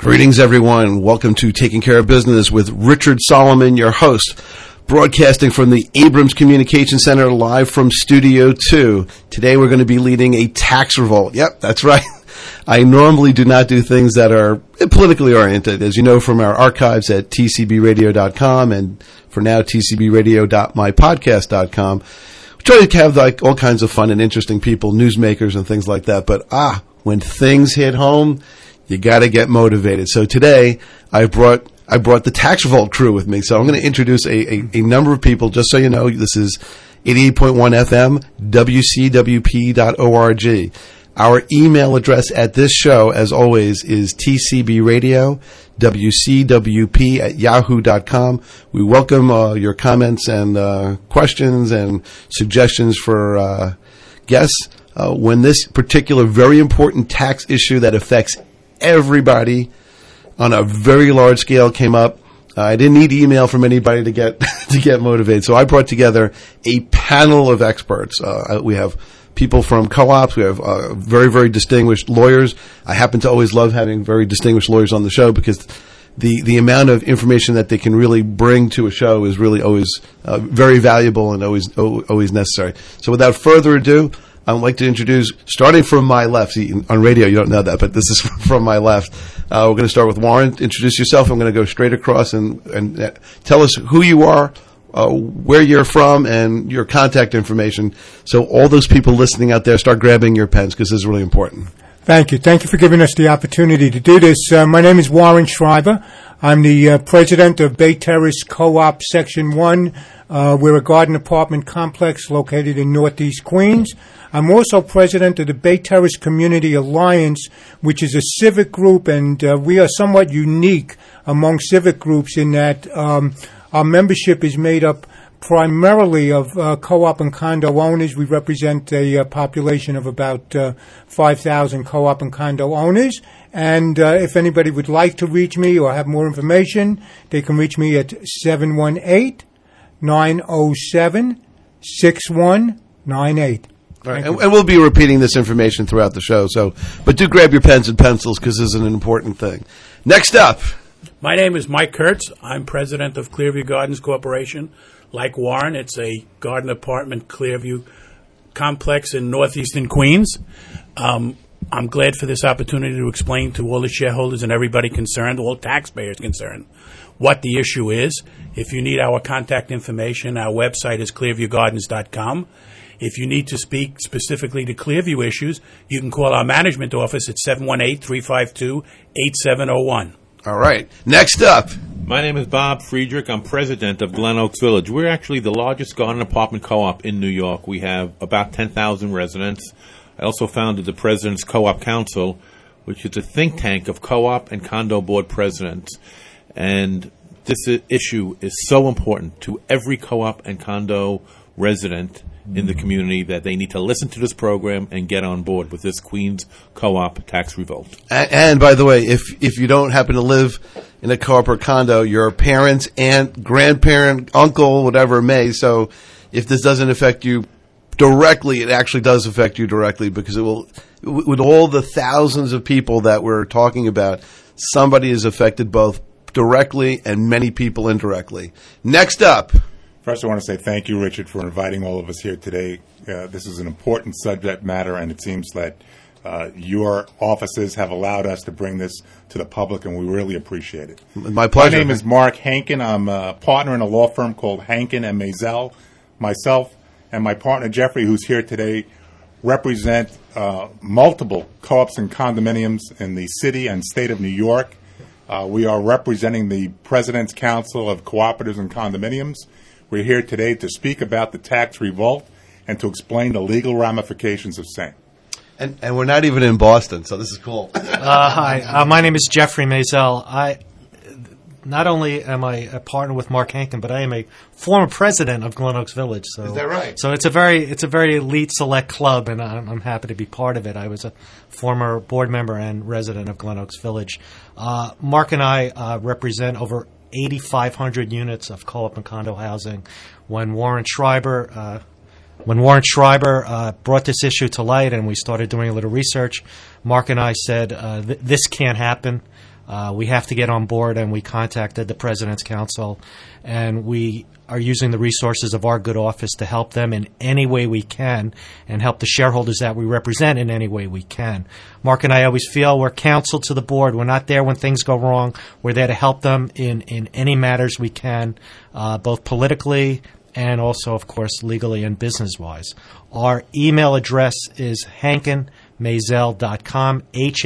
Greetings, everyone. Welcome to Taking Care of Business with Richard Solomon, your host, broadcasting from the Abrams Communication Center live from Studio 2. Today we're going to be leading a tax revolt. Yep, that's right. I normally do not do things that are politically oriented, as you know from our archives at tcbradio.com and for now tcbradio.mypodcast.com. We try to have like all kinds of fun and interesting people, newsmakers and things like that. But when things hit home, you got to get motivated. So today I brought the Tax Revolt crew with me. So I'm going to introduce a number of people. Just so you know, this is 88.1 FM, WCWP.org. Our email address at this show, as always, is tcbradio, WCWP@yahoo.com. We welcome your comments and questions and suggestions for guests. When this particular very important tax issue that affects everybody on a very large scale came up, I didn't need email from anybody to get to get motivated. So I brought together a panel of experts. We have people from co-ops. We have very, very distinguished lawyers. I happen to always love having very distinguished lawyers on the show because the amount of information that they can really bring to a show is really always very valuable and always necessary. So without further ado, I'd like to introduce, starting from my left. See, on radio, you don't know that, but this is from my left. We're going to start with Warren. Introduce yourself. I'm going to go straight across and tell us who you are, where you're from, and your contact information. So all those people listening out there, start grabbing your pens because this is really important. Thank you. Thank you for giving us the opportunity to do this. My name is Warren Schreiber. I'm the president of Bay Terrace Co-op Section 1. We're a garden apartment complex located in Northeast Queens. I'm also president of the Bay Terrace Community Alliance, which is a civic group, and we are somewhat unique among civic groups in that our membership is made up primarily of co-op and condo owners. We represent a population of about 5,000 co-op and condo owners. And if anybody would like to reach me or have more information, they can reach me at 718-907-6198. All right, and we'll be repeating this information throughout the show. But do grab your pens and pencils because this is an important thing. Next up. My name is Mike Kurtz. I'm president of Clearview Gardens Corporation. Like Warren, it's a garden apartment Clearview complex in northeastern Queens. I'm glad for this opportunity to explain to all the shareholders and everybody concerned, all taxpayers concerned, what the issue is. If you need our contact information, our website is clearviewgardens.com. If you need to speak specifically to Clearview issues, you can call our management office at 718-352-8701. All right. Next up. My name is Bob Friedrich. I'm president of Glen Oaks Village. We're actually the largest garden apartment co-op in New York. We have about 10,000 residents. I also founded the President's Co-op Council, which is a think tank of co-op and condo board presidents. And this issue is so important to every co-op and condo resident in the community that they need to listen to this program and get on board with this Queens Co-op Tax Revolt. And by the way, if you don't happen to live in a co-op or condo, your parents, aunt, grandparent, uncle, whatever may. So if this doesn't affect you directly, it actually does affect you directly because it will, with all the thousands of people that we're talking about, somebody is affected both directly and many people indirectly. Next up. First, I want to say thank you, Richard, for inviting all of us here today. This is an important subject matter, and it seems that your offices have allowed us to bring this to the public, and we really appreciate it. My pleasure. My name is Mark Hankin. I'm a partner in a law firm called Hankin & Maisel. Myself and my partner, Jeffrey, who's here today, represent multiple co-ops and condominiums in the city and state of New York. We are representing the President's Council of Cooperatives and Condominiums. We're here today to speak about the tax revolt and to explain the legal ramifications of same. And we're not even in Boston, so this is cool. Hi, my name is Jeffrey Maisel. Not only am I a partner with Mark Hankin, but I am a former president of Glen Oaks Village. So, is that right? So it's a very elite select club, and I'm happy to be part of it. I was a former board member and resident of Glen Oaks Village. Mark and I represent over 8,500 units of co-op and condo housing. When Warren Schreiber brought this issue to light and we started doing a little research, Mark and I said, this can't happen. We have to get on board, and we contacted the President's Council, and we are using the resources of our good office to help them in any way we can and help the shareholders that we represent in any way we can. Mark and I always feel we're counsel to the board. We're not there when things go wrong. We're there to help them in any matters we can, both politically and also, of course, legally and business-wise. Our email address is hankinmazel.com,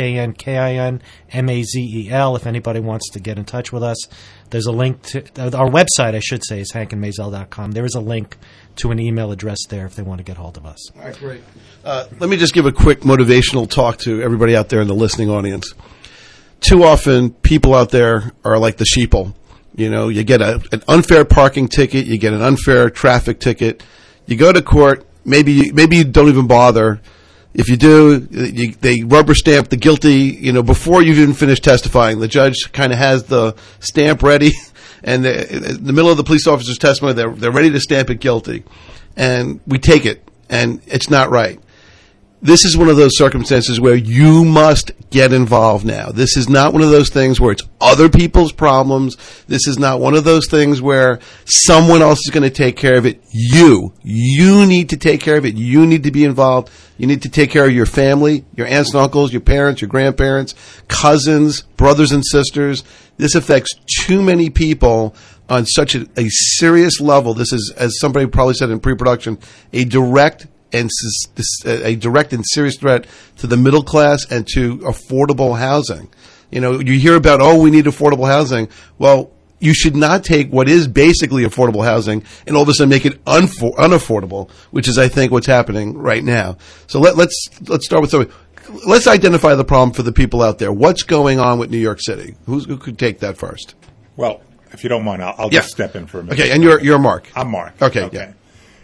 HANKINMAZEL, if anybody wants to get in touch with us. There's a link to our website, I should say, is hankinmazel.com. There is a link to an email address there if they want to get hold of us. All right, great. Let me just give a quick motivational talk to everybody out there in the listening audience. Too often, people out there are like the sheeple. You know, you get an unfair parking ticket, you get an unfair traffic ticket, you go to court, maybe you don't even bother. If you do, they rubber stamp the guilty, before you've even finished testifying. The judge kind of has the stamp ready, and in the middle of the police officer's testimony, they're ready to stamp it guilty. And we take it, and it's not right. This is one of those circumstances where you must get involved now. This is not one of those things where it's other people's problems. This is not one of those things where someone else is going to take care of it. You need to take care of it. You need to be involved. You need to take care of your family, your aunts and uncles, your parents, your grandparents, cousins, brothers and sisters. This affects too many people on such a serious level. This is, as somebody probably said in pre-production, a direct and serious threat to the middle class and to affordable housing. You hear about, we need affordable housing. Well, you should not take what is basically affordable housing and all of a sudden make it unaffordable, which is, I think, what's happening right now. So let's start with something. Let's identify the problem for the people out there. What's going on with New York City? Who could take that first? Well, if you don't mind, I'll just step in for a minute. Okay, and you're Mark. I'm Mark. Okay. Yeah.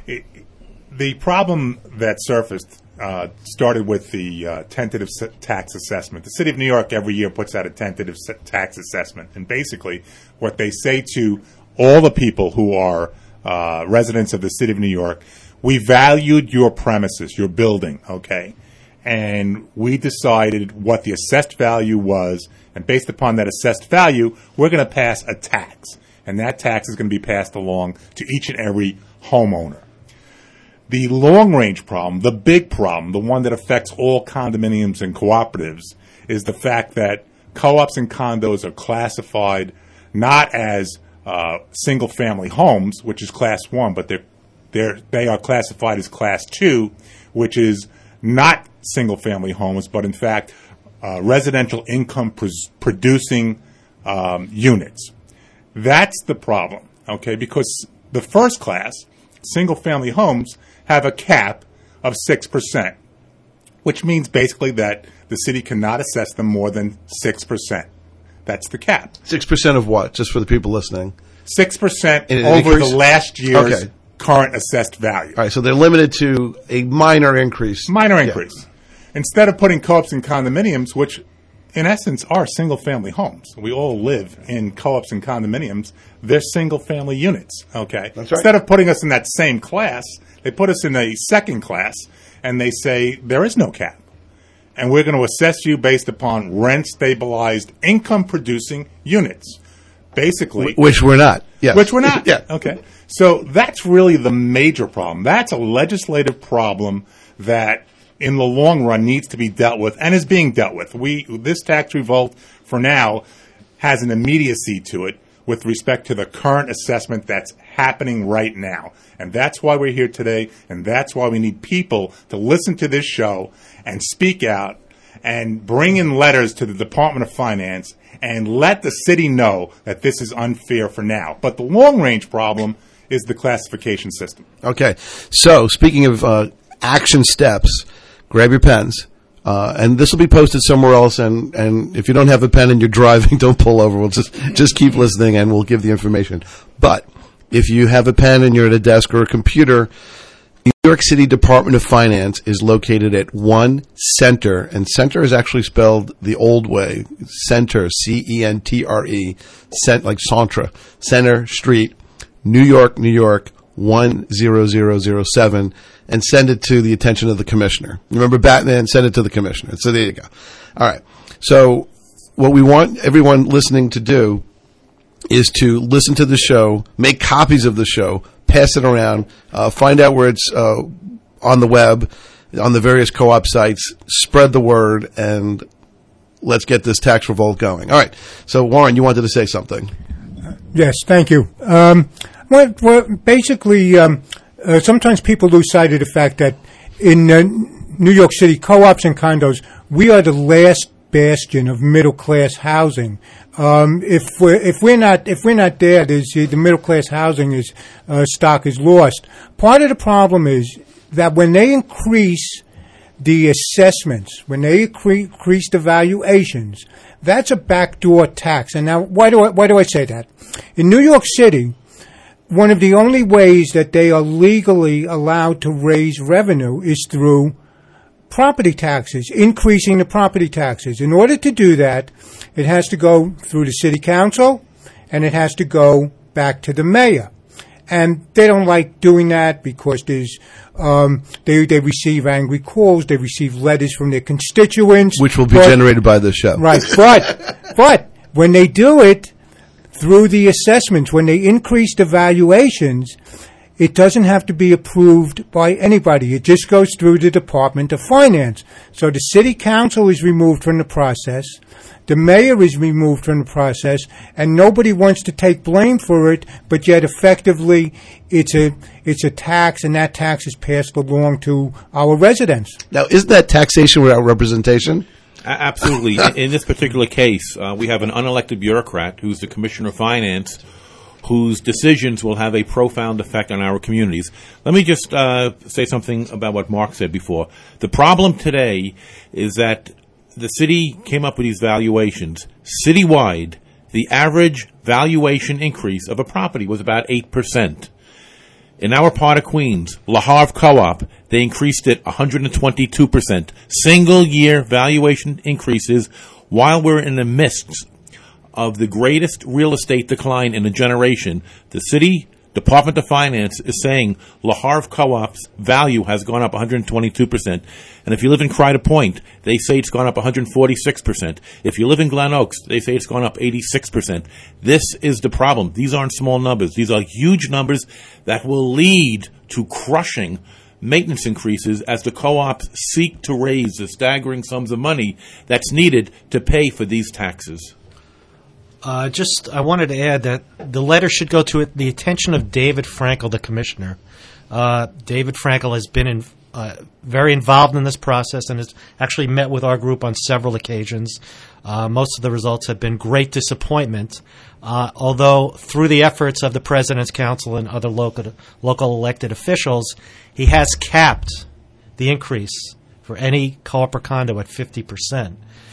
The problem that surfaced started with the tentative tax assessment. The City of New York every year puts out a tentative tax assessment. And basically what they say to all the people who are residents of the City of New York, we valued your premises, your building, okay? And we decided what the assessed value was. And based upon that assessed value, we're going to pass a tax. And that tax is going to be passed along to each and every homeowner. The long-range problem, the big problem, the one that affects all condominiums and cooperatives, is the fact that co-ops and condos are classified not as single-family homes, which is Class 1, but they are classified as Class 2, which is not single-family homes, but in fact residential income-producing units. That's the problem, okay, because the first class, single-family homes, have a cap of 6%, which means basically that the city cannot assess them more than 6%. That's the cap. 6% of what? Just for the people listening. 6% over the last year's current assessed value. All right, so they're limited to a minor increase. Minor increase. Instead of putting co-ops and condominiums, which in essence are single-family homes. We all live in co-ops and condominiums. They're single-family units, okay? That's right. Instead of putting us in that same class, they put us in a second class, and they say there is no cap. And we're going to assess you based upon rent-stabilized income-producing units. Basically. Which we're not. Yes. Which we're not. Yeah. Okay. So that's really the major problem. That's a legislative problem that in the long run needs to be dealt with and is being dealt with. This tax revolt for now has an immediacy to it with respect to the current assessment that's happening right now. And that's why we're here today, and that's why we need people to listen to this show and speak out and bring in letters to the Department of Finance and let the city know that this is unfair for now. But the long-range problem is the classification system. Okay. So speaking of action steps, grab your pens. And this will be posted somewhere else. And if you don't have a pen and you're driving, don't pull over. We'll just keep listening and we'll give the information. But if you have a pen and you're at a desk or a computer, New York City Department of Finance is located at 1 Center. And Center is actually spelled the old way. Center, C-E-N-T-R-E, like Centra, Center Street, New York, New York, 10007, and send it to the attention of the commissioner. Remember Batman? Send it to the commissioner. So there you go. All right. So what we want everyone listening to do is to listen to the show, make copies of the show, pass it around, find out where it's on the web, on the various co-op sites, spread the word, and let's get this tax revolt going. All right. So, Warren, you wanted to say something. Yes, thank you. Basically, sometimes people lose sight of the fact that in New York City co-ops and condos, we are the last bastion of middle class housing. If we're not there, the middle class housing stock is lost. Part of the problem is that when they increase the assessments, when they increase the valuations, that's a backdoor tax. And now, why do I say that? In New York City, one of the only ways that they are legally allowed to raise revenue is through property taxes, increasing the property taxes. In order to do that, it has to go through the city council, and it has to go back to the mayor. And they don't like doing that because there's they receive angry calls, they receive letters from their constituents, which will be generated by this show. Right, but when they do it through the assessments, when they increase the valuations, it doesn't have to be approved by anybody. It just goes through the Department of Finance. So the city council is removed from the process. The mayor is removed from the process, and nobody wants to take blame for it, but yet effectively it's a tax, and that tax is passed along to our residents. Now, isn't that taxation without representation? Absolutely. In this particular case, we have an unelected bureaucrat who's the Commissioner of Finance, whose decisions will have a profound effect on our communities. Let me just say something about what Mark said before. The problem today is that the city came up with these valuations. Citywide, the average valuation increase of a property was about 8%. In our part of Queens, La Havre Co-op, they increased it 122%. Single-year valuation increases while we're in the midst of the greatest real estate decline in a generation. The city Department of Finance is saying La Havre Co-op's value has gone up 122%. And if you live in Crider Point, they say it's gone up 146%. If you live in Glen Oaks, they say it's gone up 86%. This is the problem. These aren't small numbers. These are huge numbers that will lead to crushing maintenance increases as the co-ops seek to raise the staggering sums of money that's needed to pay for these taxes. I wanted to add that the letter should go to the attention of David Frankel, the commissioner. David Frankel has been very involved in this process and has actually met with our group on several occasions. Most of the results have been great disappointment, although through the efforts of the President's Council and other local elected officials, he has capped the increase for any co-op or condo at 50%.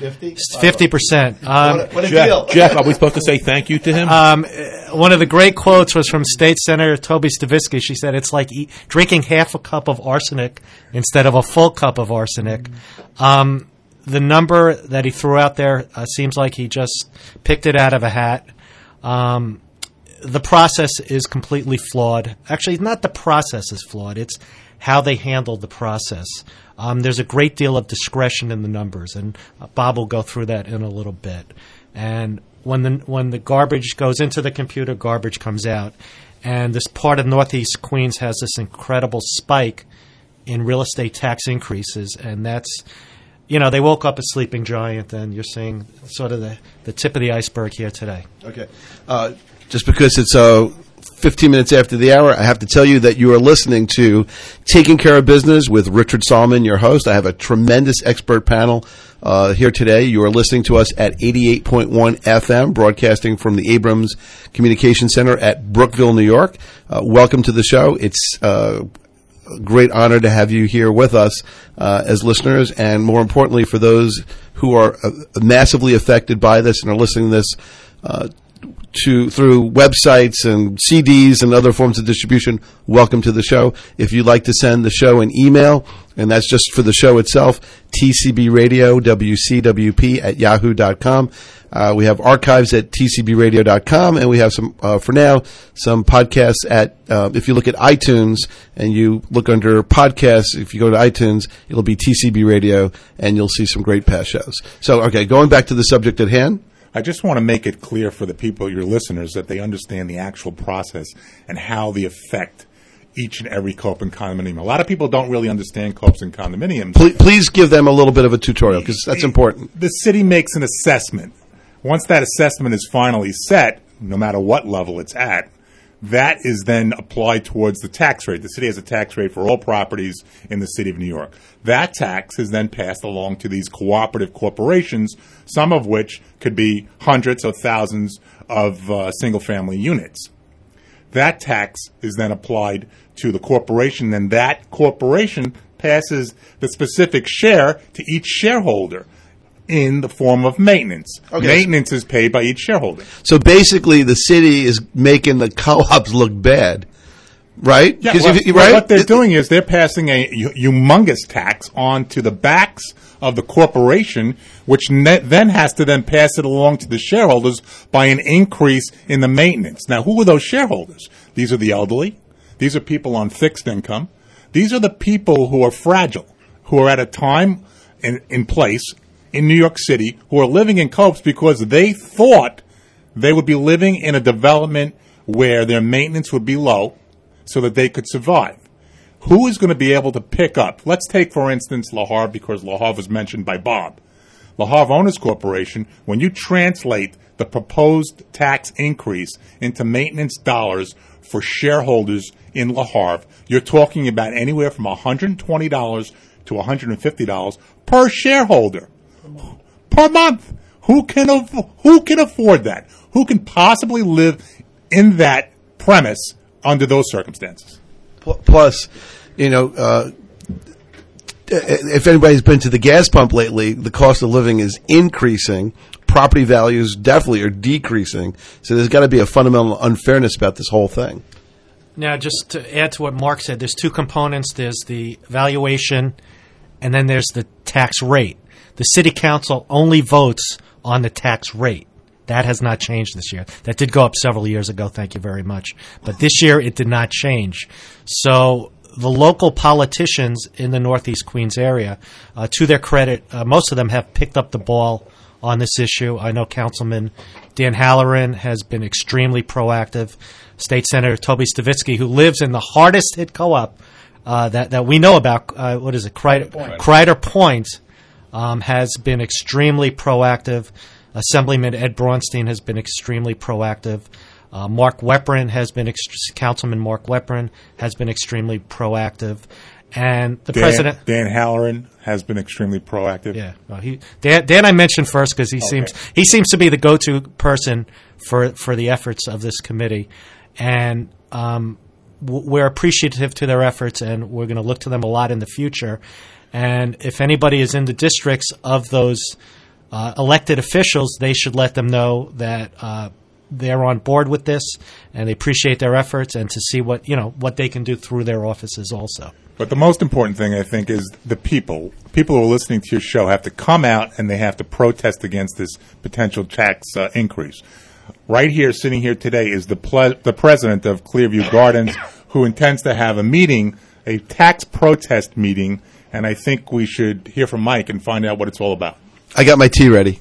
50%. What a deal. Jeff, are we supposed to say thank you to him? One of the great quotes was from State Senator Toby Stavisky. She said it's like drinking half a cup of arsenic instead of a full cup of arsenic. The number that he threw out there seems like he just picked it out of a hat. The process is completely flawed. Actually, not the process is flawed. It's how they handled the process. There's a great deal of discretion in the numbers, and Bob will go through that in a little bit. And when the garbage goes into the computer, garbage comes out. And this part of Northeast Queens has this incredible spike in real estate tax increases, and that's, they woke up a sleeping giant, and you're seeing sort of the tip of the iceberg here today. Okay. Just because it's 15 minutes after the hour, I have to tell you that you are listening to Taking Care of Business with Richard Solomon, your host. I have a tremendous expert panel here today. You are listening to us at 88.1 FM, broadcasting from the Abrams Communication Center at Brookville, New York. Welcome to the show. It's a great honor to have you here with us as listeners, and more importantly, for those who are massively affected by this and are listening to this, through websites and CDs and other forms of distribution, welcome to the show. If you'd like to send the show an email, and that's just for the show itself, tcbradio, WCWP at yahoo.com. We have archives at tcbradio.com, and we have some, for now, some podcasts at, if you look at iTunes and you look under podcasts, if you go to iTunes, it'll be TCB Radio, and you'll see some great past shows. So, okay, going back to the subject at hand. I just want to make it clear for the people, your listeners, that they understand the actual process and how they affect each and every co-op and condominium. A lot of people don't really understand co-ops and condominiums. Please give them a little bit of a tutorial, because that's important. The city makes an assessment. Once that assessment is finally set, no matter what level it's at, that is then applied towards the tax rate. The city has a tax rate for all properties in the city of New York. That tax is then passed along to these cooperative corporations, some of which could be hundreds or thousands of single-family units. That tax is then applied to the corporation, and that corporation passes the specific share to each shareholder in the form of maintenance. Okay. Maintenance is paid by each shareholder. So basically, the city is making the co-ops look bad, right? Yeah, 'Cause well, what they're doing is they're passing a humongous tax on to the backs of the corporation, which then has to then pass it along to the shareholders by an increase in the maintenance. Now, who are those shareholders? These are the elderly. These are people on fixed income. These are the people who are fragile, who are at a time in place in New York City, who are living in co-ops because they thought they would be living in a development where their maintenance would be low so that they could survive. Who is going to be able to pick up? Let's take, for instance, Le Havre, because Le Havre was mentioned by Bob. Le Havre Owners Corporation, when you translate the proposed tax increase into maintenance dollars for shareholders in Le Havre, you're talking about anywhere from $120 to $150 per shareholder. Per month. Who can afford that? Who can possibly live in that premise under those circumstances? Plus, if anybody's been to the gas pump lately, the cost of living is increasing. Property values definitely are decreasing. So there's got to be a fundamental unfairness about this whole thing. Now, just to add to what Mark said, there's two components. There's the valuation, and then there's the tax rate. The city council only votes on the tax rate. That has not changed this year. That did go up several years ago, thank you very much. But this year it did not change. So the local politicians in the Northeast Queens area, to their credit, most of them have picked up the ball on this issue. I know Councilman Dan Halloran has been extremely proactive. State Senator Toby Stavitsky, who lives in the hardest hit co-op that we know about, Crider Point, has been extremely proactive. Assemblyman Ed Braunstein has been extremely proactive. Mark Weprin has been Councilman Mark Weprin has been extremely proactive, and the president Dan Halloran has been extremely proactive. Yeah, well, Dan I mentioned first because he seems to be the go-to person for the efforts of this committee, and we're appreciative to their efforts, and we're going to look to them a lot in the future. And if anybody is in the districts of those elected officials, they should let them know that they're on board with this, and they appreciate their efforts, and to see what they can do through their offices also. But the most important thing, I think, is the people. People who are listening to your show have to come out and they have to protest against this potential tax increase. Right here, sitting here today, is the president of Clearview Gardens, who intends to have a meeting, a tax protest meeting, and I think we should hear from Mike and find out what it's all about. I got my tea ready.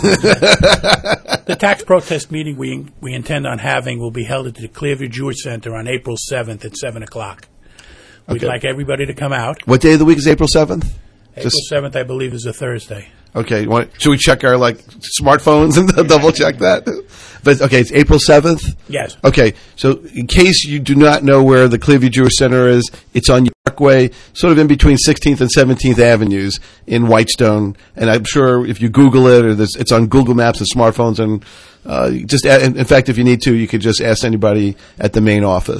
The tax protest meeting we intend on having will be held at the Clearview Jewish Center on April 7th at 7 o'clock. We'd like everybody to come out. What day of the week is April 7th? April 7th, I believe, is a Thursday. Okay. Should we check our smartphones and double check that? But okay, it's April 7th? Yes. Okay. So in case you do not know where the Clearview Jewish Center is, it's on Yorkway, sort of in between 16th and 17th Avenues in Whitestone. And I'm sure if you Google it, or it's on Google Maps and smartphones, and in fact, if you need to, you could just ask anybody at the main office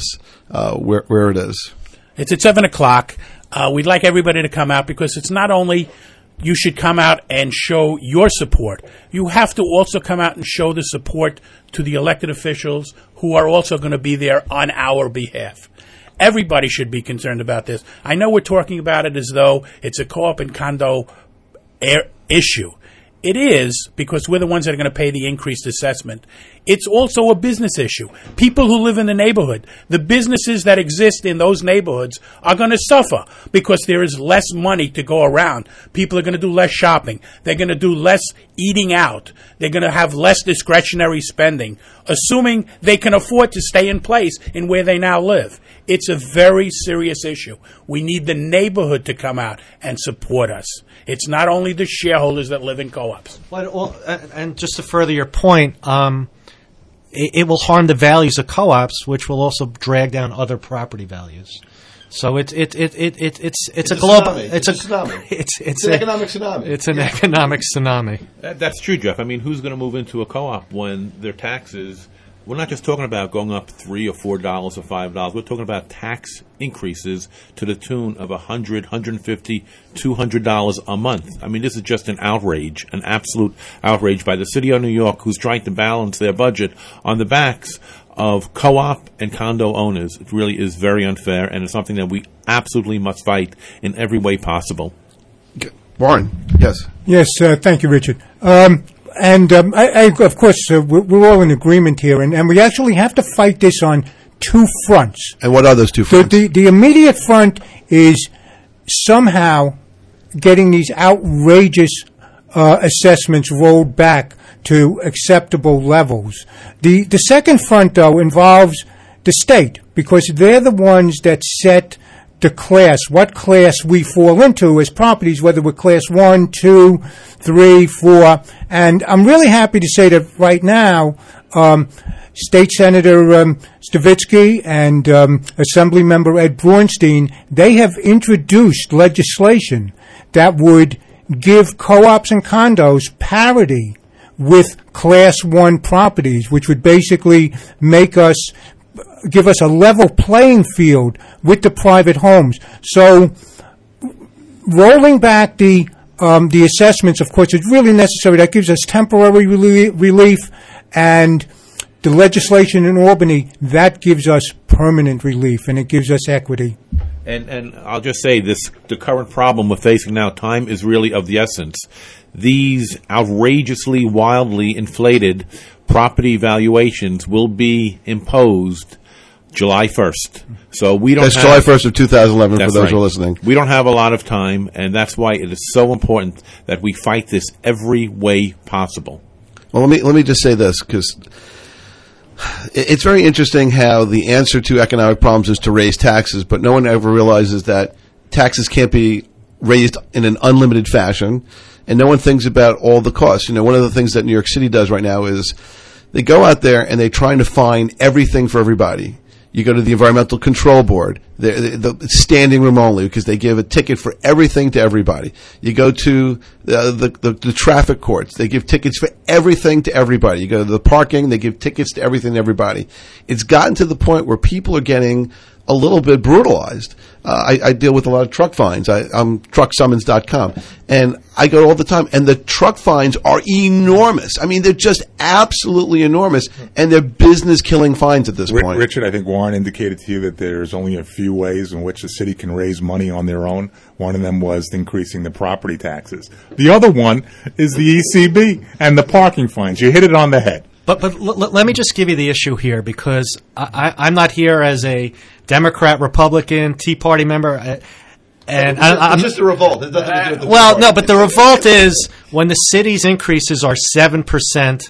where it is. It's at 7 o'clock. We'd like everybody to come out because it's not only you should come out and show your support. You have to also come out and show the support to the elected officials who are also going to be there on our behalf. Everybody should be concerned about this. I know we're talking about it as though it's a co-op and condo issue. It is, because we're the ones that are going to pay the increased assessment. It's also a business issue. People who live in the neighborhood, the businesses that exist in those neighborhoods are going to suffer because there is less money to go around. People are going to do less shopping. They're going to do less eating out. They're going to have less discretionary spending, assuming they can afford to stay in place in where they now live. It's a very serious issue. We need the neighborhood to come out and support us. It's not only the shareholders that live in co-ops. Well, and just to further your point, it will harm the values of co-ops, which will also drag down other property values. So it's a global tsunami. It's a tsunami. It's an economic tsunami. It's an economic tsunami. That's true, Jeff. I mean, who's going to move into a co-op when their taxes? We're not just talking about going up $3 or $4 or $5. We're talking about tax increases to the tune of $100, $150, $200 a month. I mean, this is just an outrage, an absolute outrage by the city of New York, who's trying to balance their budget on the backs of co-op and condo owners. It really is very unfair, and it's something that we absolutely must fight in every way possible. Warren, yes. Yes, thank you, Richard. And of course, we're all in agreement here, and we actually have to fight this on two fronts. And what are those two fronts? The immediate front is somehow getting these outrageous assessments rolled back to acceptable levels. The second front, though, involves the state, because they're the ones that set the class, what class we fall into as properties, whether we're class 1, 2, 3, 4. And I'm really happy to say that right now, State Senator Stavitsky and Assembly Member Ed Braunstein, they have introduced legislation that would give co-ops and condos parity with class 1 properties, which would basically give us a level playing field with the private homes. So rolling back the assessments, of course, is really necessary. That gives us temporary relief, and the legislation in Albany, that gives us permanent relief, and it gives us equity. And I'll just say this, the current problem we're facing now, time is really of the essence. These outrageously, wildly inflated property valuations will be imposed July 1st. So we don't. That's July 1st of 2011 for those who are right. listening. We don't have a lot of time, and that's why it is so important that we fight this every way possible. Well, let me just say this, because it's very interesting how the answer to economic problems is to raise taxes, but no one ever realizes that taxes can't be raised in an unlimited fashion, and no one thinks about all the costs. You know, one of the things that New York City does right now is they go out there and they're trying to find everything for everybody. You go to the Environmental Control Board, the standing room only, because they give a ticket for everything to everybody. You go to the traffic courts, they give tickets for everything to everybody. You go to the parking, they give tickets to everything to everybody. It's gotten to the point where people are getting a little bit brutalized. I deal with a lot of truck fines. I'm trucksummons.com. And I go all the time, and the truck fines are enormous. I mean, they're just absolutely enormous, and they're business-killing fines at this point. Richard, I think Warren indicated to you that there's only a few ways in which the city can raise money on their own. One of them was increasing the property taxes. The other one is the ECB and the parking fines. You hit it on the head. But let me just give you the issue here, because I'm not here as a Democrat, Republican, Tea Party member. And it's just a revolt. It doesn't do with the well, no, but the revolt is when the city's increases are 7%.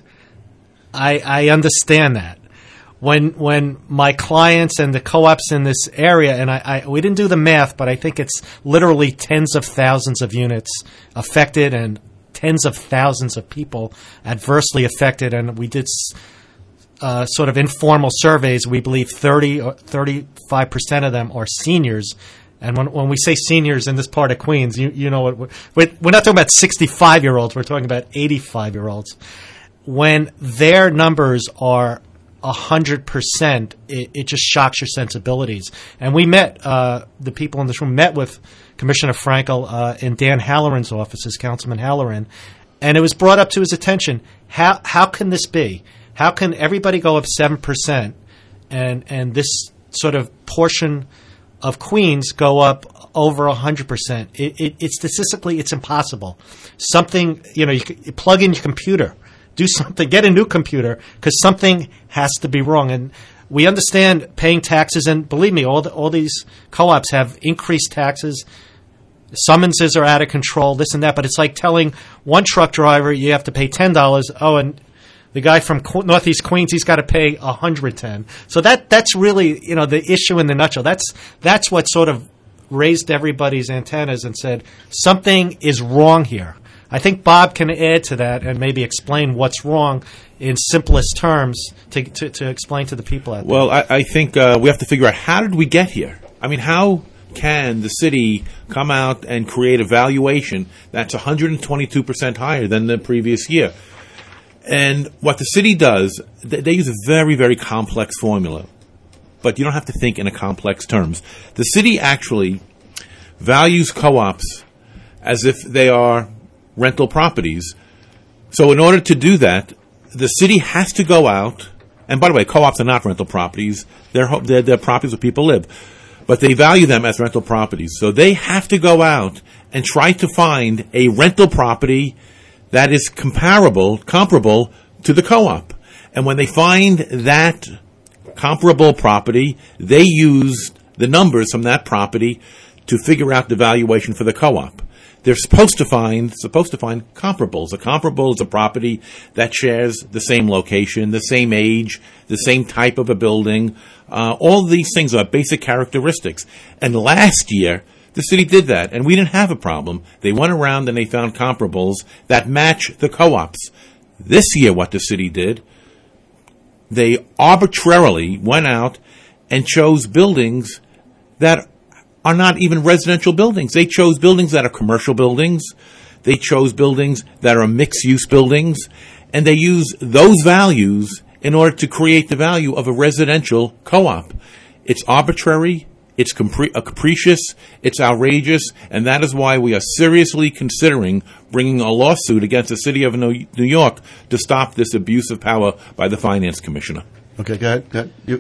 I understand that. When my clients and the co-ops in this area, and we didn't do the math, but I think it's literally tens of thousands of units affected and tens of thousands of people adversely affected, and we did sort of informal surveys. We believe 30 or 35% of them are seniors. And when we say seniors in this part of Queens, you know what we're not talking about 65-year-olds. We're talking about 85-year-olds. When their numbers are 100%, it just shocks your sensibilities. And we met, the people in this room met with Commissioner Frankel in Dan Halloran's offices, Councilman Halloran, and it was brought up to his attention, how can this be? How can everybody go up 7% and this sort of portion of Queens go up over 100%? It's statistically, it's impossible. Something, you plug in your computer, do something, get a new computer, because something has to be wrong. And we understand paying taxes, and believe me, all these co-ops have increased taxes. Summonses are out of control, this and that. But it's like telling one truck driver you have to pay $10. Oh, and the guy from Northeast Queens, he's got to pay $110. So that's really, the issue in the nutshell. That's what sort of raised everybody's antennas and said something is wrong here. I think Bob can add to that and maybe explain what's wrong in simplest terms to explain to the people out there. Well, I think we have to figure out, how did we get here? I mean, how can the city come out and create a valuation that's 122% higher than the previous year? And what the city does, they use a very, very complex formula. But you don't have to think in a complex terms. The city actually values co-ops as if they are rental properties. So in order to do that, the city has to go out, and by the way, co-ops are not rental properties. They're properties where people live. But they value them as rental properties. So they have to go out and try to find a rental property that is comparable to the co-op. And when they find that comparable property, they use the numbers from that property to figure out the valuation for the co-op. They're supposed to find comparables. A comparable is a property that shares the same location, the same age, the same type of a building. All these things are basic characteristics. And last year, the city did that, and we didn't have a problem. They went around and they found comparables that match the co-ops. This year, what the city did, they arbitrarily went out and chose buildings that are not even residential buildings. They chose buildings that are commercial buildings. They chose buildings that are mixed-use buildings. And they use those values in order to create the value of a residential co-op. It's arbitrary. It's capricious. It's outrageous. And that is why we are seriously considering bringing a lawsuit against the city of New York to stop this abuse of power by the finance commissioner. Okay, go ahead. You.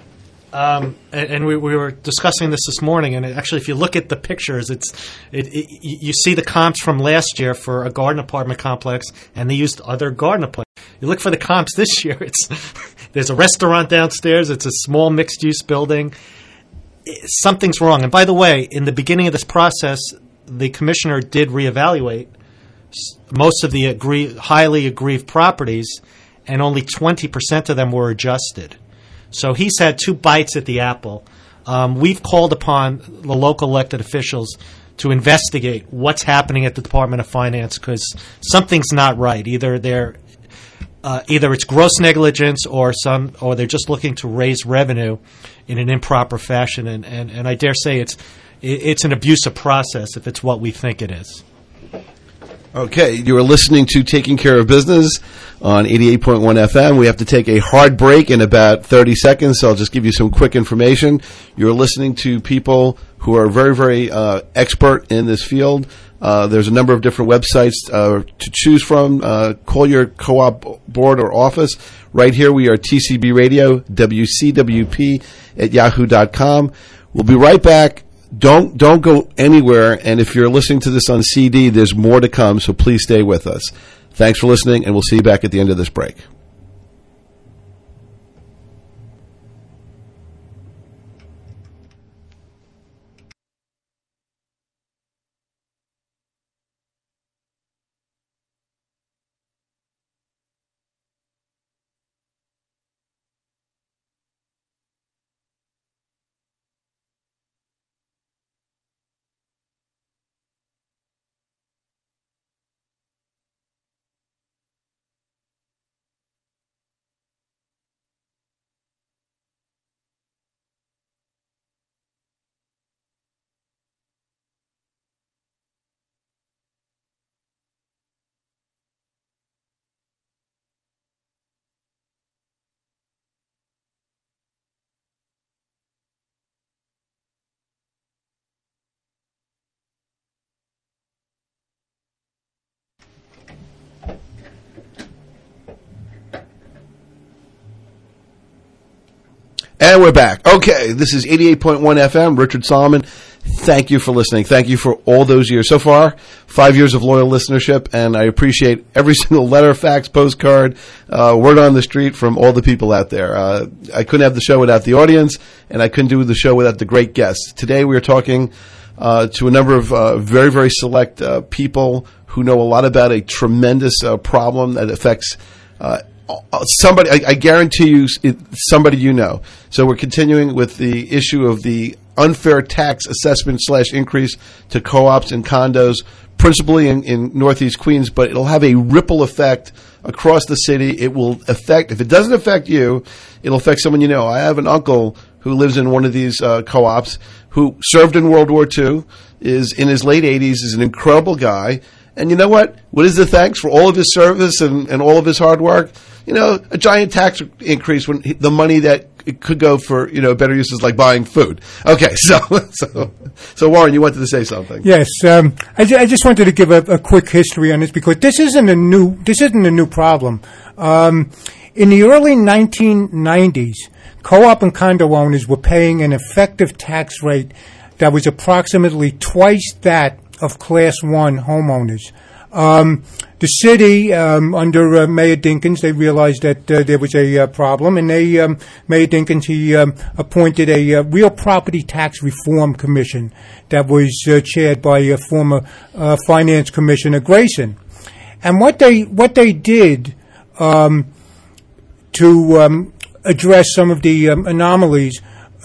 And we were discussing this morning, and actually, if you look at the pictures, you see the comps from last year for a garden apartment complex, and they used other garden apartments. You look for the comps this year, there's a restaurant downstairs, it's a small mixed-use building. Something's wrong. And by the way, in the beginning of this process, the commissioner did reevaluate most of the highly aggrieved properties, and only 20% of them were adjusted. So he's had two bites at the apple. We've called upon the local elected officials to investigate what's happening at the Department of Finance, because something's not right. Either it's gross negligence or they're just looking to raise revenue in an improper fashion. And I dare say it's an abusive process if it's what we think it is. Okay, you are listening to Taking Care of Business on 88.1 FM. We have to take a hard break in about 30 seconds, so I'll just give you some quick information. You're listening to people who are very, very expert in this field. There's a number of different websites to choose from. Call your co-op board or office. Right here we are TCB Radio, WCWP at yahoo.com. We'll be right back. Don't go anywhere, and if you're listening to this on CD, there's more to come, so please stay with us. Thanks for listening, and we'll see you back at the end of this break. And we're back. Okay, this is 88.1 FM, Richard Solomon. Thank you for listening. Thank you for all those years. So far, 5 years of loyal listenership, and I appreciate every single letter, fax, postcard, word on the street from all the people out there. I couldn't have the show without the audience, and I couldn't do the show without the great guests. Today we are talking to a number of very, very select people who know a lot about a tremendous problem that affects somebody. I guarantee you, somebody you know. So we're continuing with the issue of the unfair tax assessment / increase to co-ops and condos, principally in Northeast Queens, but it'll have a ripple effect across the city. It will affect, if it doesn't affect you, it'll affect someone you know. I have an uncle who lives in one of these co-ops who served in World War II, is in his late 80s, is an incredible guy. And you know what? What is the thanks for all of his service and all of his hard work? You know, a giant tax increase when the money that it could go for, you know, better uses like buying food. Okay, so Warren, you wanted to say something. Yes, I just wanted to give a quick history on this because this isn't a new problem. In the early 1990s, co-op and condo owners were paying an effective tax rate that was approximately twice that of Class 1 homeowners. The city, under Mayor Dinkins, they realized that there was a problem, and Mayor Dinkins, he appointed a real property tax reform commission that was chaired by former Finance Commissioner Grayson. And what they did to address some of the anomalies,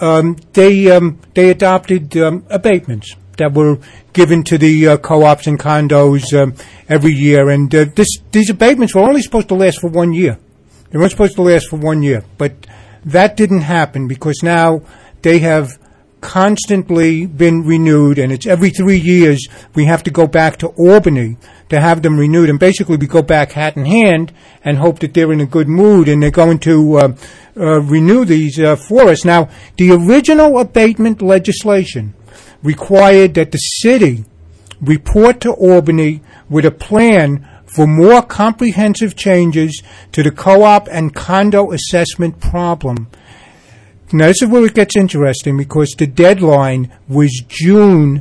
they adopted abatements that were given to the co-ops and condos every year. And these abatements were only supposed to last for 1 year. They weren't supposed to last for 1 year. But that didn't happen because now they have constantly been renewed, and it's every 3 years we have to go back to Albany to have them renewed. And basically we go back hat in hand and hope that they're in a good mood and they're going to renew these for us. Now, the original abatement legislation required that the city report to Albany with a plan for more comprehensive changes to the co-op and condo assessment problem. Now, this is where it gets interesting because the deadline was June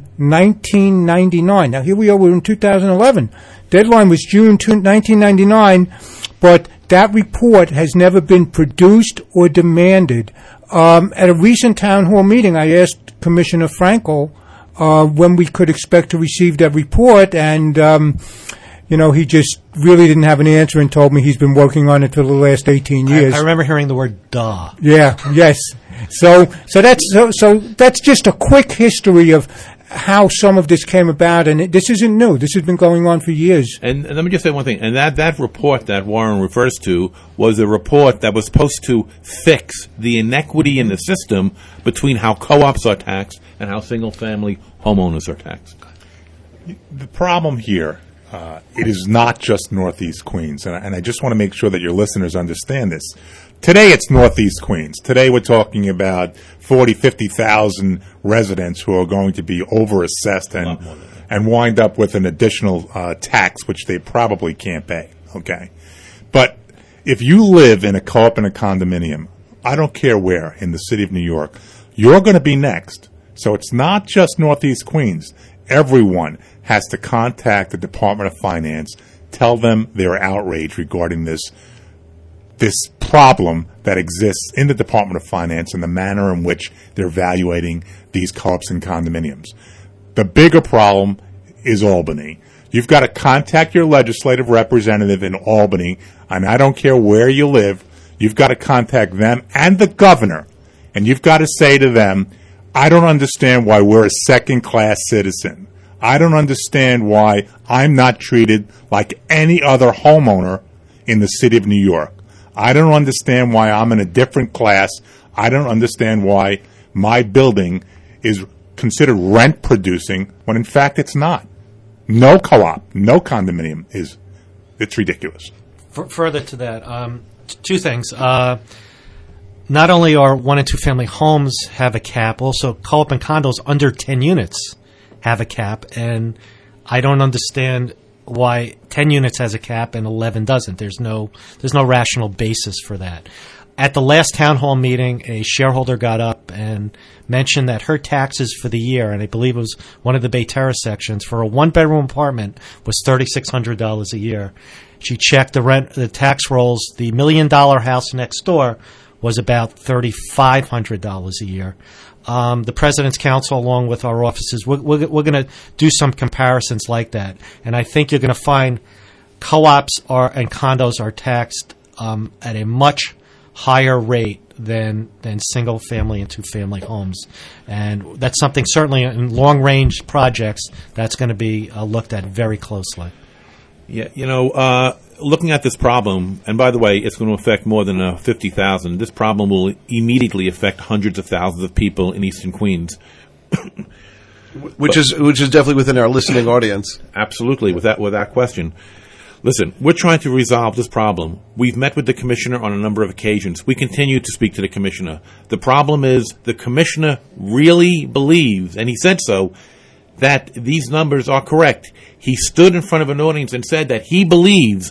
1999. Now, here we are, we're in 2011. Deadline was June 1999, but that report has never been produced or demanded. At a recent town hall meeting, I asked Commissioner Frankel when we could expect to receive that report, and he just really didn't have an answer and told me he's been working on it for the last 18 years. I remember hearing the word "duh." Yeah, yes. So that's just a quick history of how some of this came about, and this isn't new. This has been going on for years. And let me just say one thing. And that report that Warren refers to was a report that was supposed to fix the inequity in the system between how co-ops are taxed and how single-family homeowners are taxed. The problem here, it is not just Northeast Queens, and I just want to make sure that your listeners understand this. Today it's Northeast Queens. Today we're talking about 40, 50,000 residents who are going to be over-assessed and wind up with an additional tax, which they probably can't pay. Okay, but if you live in a co-op and a condominium, I don't care where, in the city of New York, you're going to be next. So it's not just Northeast Queens. Everyone has to contact the Department of Finance, tell them their outrage regarding this problem that exists in the Department of Finance and the manner in which they're evaluating these co-ops and condominiums. The bigger problem is Albany. You've got to contact your legislative representative in Albany, and I don't care where you live, you've got to contact them and the governor, and you've got to say to them, I don't understand why we're a second-class citizen. I don't understand why I'm not treated like any other homeowner in the city of New York. I don't understand why I'm in a different class. I don't understand why my building is considered rent producing when in fact it's not. No co-op, no condominium it's ridiculous. Further to that, two things. Not only are 1 and 2 family homes have a cap, also co-op and condos under 10 units have a cap, and I don't understand why 10 units has a cap and 11 doesn't. There's no rational basis for that. At the last town hall meeting, a shareholder got up and mentioned that her taxes for the year, and I believe it was one of the Bay Terrace sections, for a one-bedroom apartment was $3,600 a year. She checked the tax rolls. The $1 million house next door was about $3,500 a year. The President's Council, along with our offices, we're going to do some comparisons like that. And I think you're going to find co-ops and condos are taxed at a much higher rate than single-family and two-family homes. And that's something certainly in long-range projects that's going to be looked at very closely. Yeah, looking at this problem, and by the way, it's going to affect more than 50,000. This problem will immediately affect hundreds of thousands of people in Eastern Queens. Which is definitely within our listening audience. Absolutely, without question. Listen, we're trying to resolve this problem. We've met with the commissioner on a number of occasions. We continue to speak to the commissioner. The problem is the commissioner really believes, and he said so, that these numbers are correct. He stood in front of an audience and said that he believes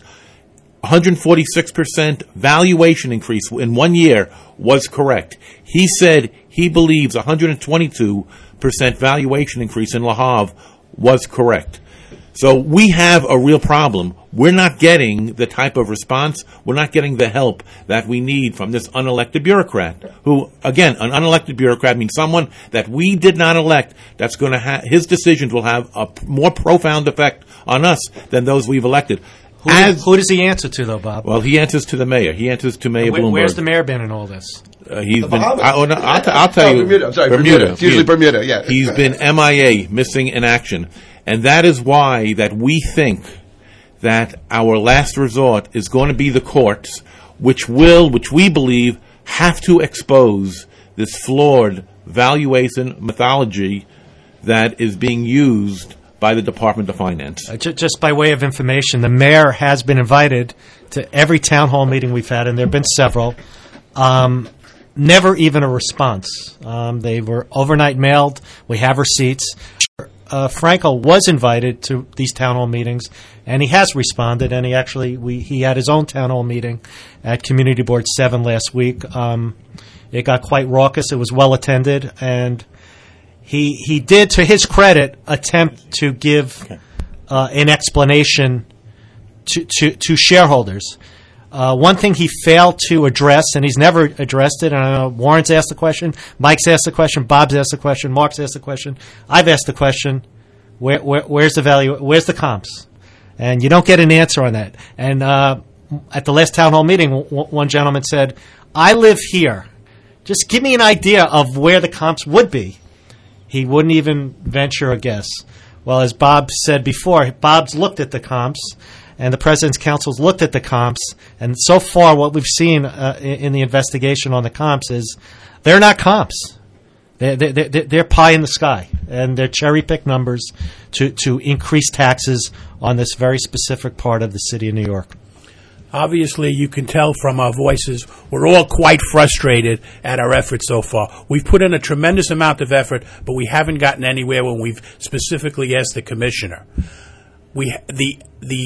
146% valuation increase in 1 year was correct. He said he believes 122% valuation increase in Le Havre was correct. So we have a real problem. We're not getting the type of response, we're not getting the help that we need from this unelected bureaucrat, who, again, an unelected bureaucrat means someone that we did not elect, that's going to his decisions will have a more profound effect on us than those we've elected. Who does he answer to, though, Bob? Well, he answers to the mayor. He answers to Mayor Bloomberg. Where's the mayor been in all this? He's been. I'll tell you. Bermuda. I'm sorry, Bermuda. It's usually Bermuda. Yeah. He's been MIA, missing in action, and that is why that we think that our last resort is going to be the courts, which we believe have to expose this flawed valuation methodology that is being used by the Department of Finance. Just by way of information, the mayor has been invited to every town hall meeting we've had, and there have been several. Never even a response. They were overnight mailed. We have receipts. Frankel was invited to these town hall meetings, and he has responded, and he had his own town hall meeting at Community Board 7 last week. It got quite raucous. It was well attended, and he did, to his credit, attempt to give an explanation to shareholders. One thing he failed to address, and he's never addressed it, and Warren's asked the question, Mike's asked the question, Bob's asked the question, Mark's asked the question, I've asked the question, where's the value, where's the comps? And you don't get an answer on that. And at the last town hall meeting, one gentleman said, I live here. Just give me an idea of where the comps would be. He wouldn't even venture a guess. Well, as Bob said before, Bob's looked at the comps, and the President's Council's looked at the comps, and so far what we've seen in the investigation on the comps is they're not comps. They're pie in the sky, and they're cherry-picked numbers to increase taxes on this very specific part of the city of New York. Obviously, you can tell from our voices, we're all quite frustrated at our efforts so far. We've put in a tremendous amount of effort, but we haven't gotten anywhere when we've specifically asked the commissioner. The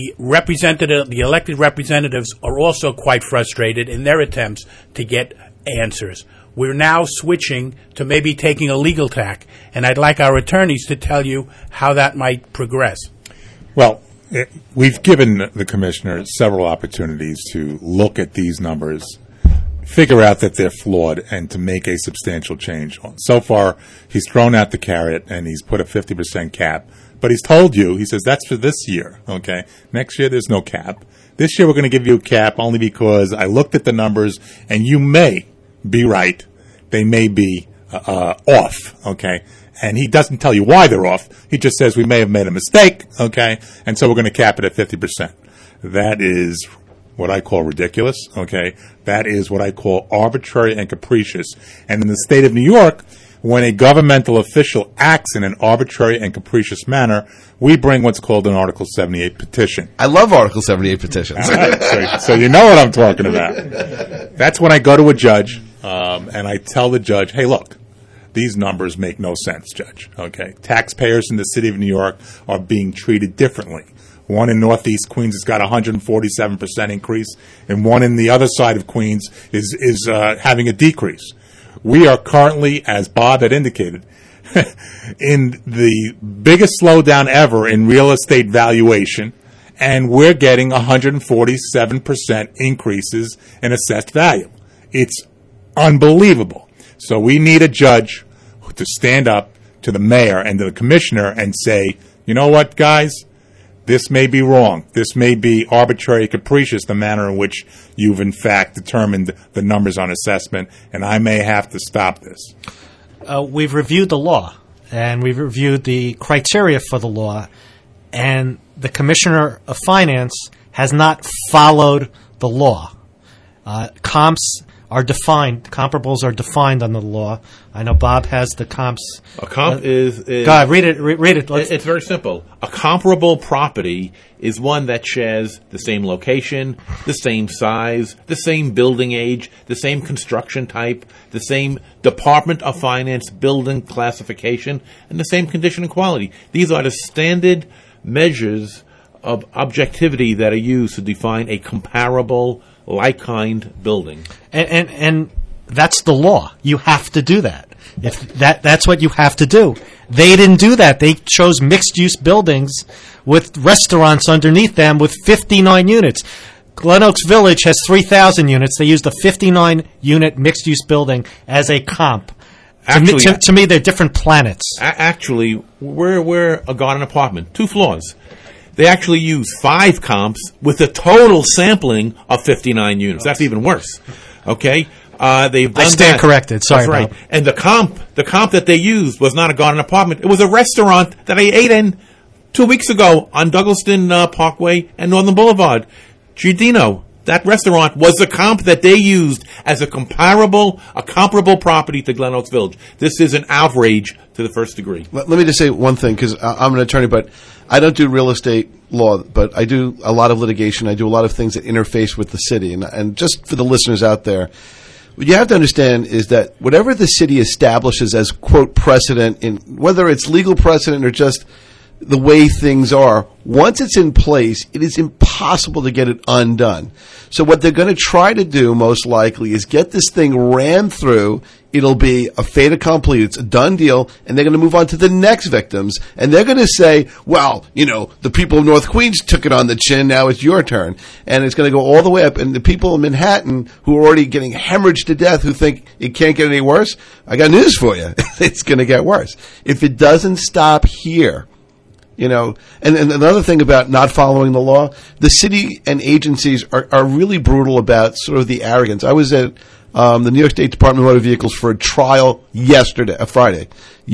elected representatives are also quite frustrated in their attempts to get answers. We're now switching to maybe taking a legal tack, and I'd like our attorneys to tell you how that might progress. Well, we've given the commissioner several opportunities to look at these numbers, figure out that they're flawed, and to make a substantial change. So far, he's thrown out the carrot, and he's put a 50% cap. But he's told you, he says, that's for this year, okay? Next year, there's no cap. This year, we're going to give you a cap only because I looked at the numbers, and you may be right. They may be off, okay? And he doesn't tell you why they're off. He just says we may have made a mistake, okay? And so we're going to cap it at 50%. That is what I call ridiculous, okay? That is what I call arbitrary and capricious. And in the state of New York, when a governmental official acts in an arbitrary and capricious manner, we bring what's called an Article 78 petition. I love Article 78 petitions. So you know what I'm talking about. That's when I go to a judge and I tell the judge, hey, look, these numbers make no sense, Judge. Okay, taxpayers in the city of New York are being treated differently. One in Northeast Queens has got 147% increase, and one in the other side of Queens is having a decrease. We are currently, as Bob had indicated, in the biggest slowdown ever in real estate valuation, and we're getting 147% increases in assessed value. It's unbelievable. So we need a judge to stand up to the mayor and to the commissioner and say, you know what, guys, this may be wrong. This may be arbitrary, capricious, the manner in which you've in fact determined the numbers on assessment, and I may have to stop this. We've reviewed the law, and we've reviewed the criteria for the law, and the Commissioner of Finance has not followed the law. Comps are defined. Comparables are defined under the law. I know Bob has the comps. A comp is go ahead, read it. Read it. It's very simple. A comparable property is one that shares the same location, the same size, the same building age, the same construction type, the same Department of Finance building classification, and the same condition and quality. These are the standard measures of objectivity that are used to define a comparable, like-kind building. And that's the law. You have to do that. If that's what you have to do. They didn't do that. They chose mixed-use buildings with restaurants underneath them with 59 units. Glen Oaks Village has 3,000 units. They used a 59-unit mixed-use building as a comp. Actually, to me, they're different planets. Actually, we're a garden apartment, 2 floors. They actually use 5 comps with a total sampling of 59 units. That's even worse. Okay? They've done I stand that. corrected. Sorry, That's right. Bob. And the comp that they used was not a garden apartment. It was a restaurant that I ate in 2 weeks ago on Douglaston Parkway and Northern Boulevard. Giardino. That restaurant was the comp that they used as a comparable property to Glen Oaks Village. This is an outrage to the first degree. Let me just say one thing, because I'm an attorney, but I don't do real estate law, but I do a lot of litigation. I do a lot of things that interface with the city. And just for the listeners out there, what you have to understand is that whatever the city establishes as, quote, precedent, in whether it's legal precedent or just the way things are, once it's in place, it is impossible to get it undone. So what they're going to try to do, most likely, is get this thing ran through. It'll be a fait accompli. It's a done deal, and they're going to move on to the next victims. And they're going to say, well, you know, the people of North Queens took it on the chin. Now it's your turn. And it's going to go all the way up. And the people in Manhattan who are already getting hemorrhaged to death, who think it can't get any worse, I got news for you. It's going to get worse. If it doesn't stop here, you know, and another thing about not following the law, the city and agencies are really brutal about sort of the arrogance. I was at the New York State Department of Motor Vehicles for a trial yesterday,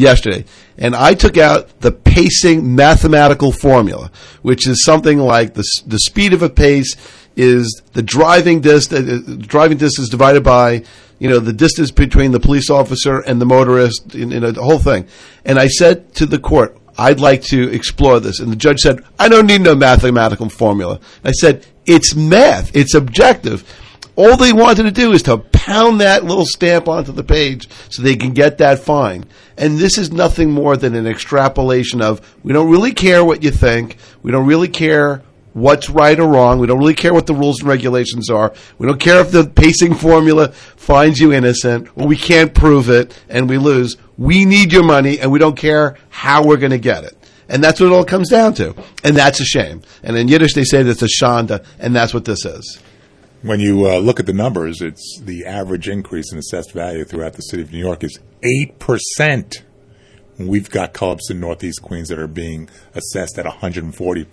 and I took out the pacing mathematical formula, which is something like the speed of a pace is the driving distance divided by, you know, the distance between the police officer and the motorist, the whole thing. And I said to the court, I'd like to explore this. And the judge said, I don't need no mathematical formula. I said, it's math. It's objective. All they wanted to do is to pound that little stamp onto the page so they can get that fine. And this is nothing more than an extrapolation of, we don't really care what you think. We don't really care what's right or wrong. We don't really care what the rules and regulations are. We don't care if the pacing formula finds you innocent or we can't prove it and we lose. We need your money, and we don't care how we're going to get it. And that's what it all comes down to. And that's a shame. And in Yiddish, they say that's a shanda, and that's what this is. When you look at the numbers, it's the average increase in assessed value throughout the city of New York is 8%. We've got co-ops in Northeast Queens that are being assessed at 147%.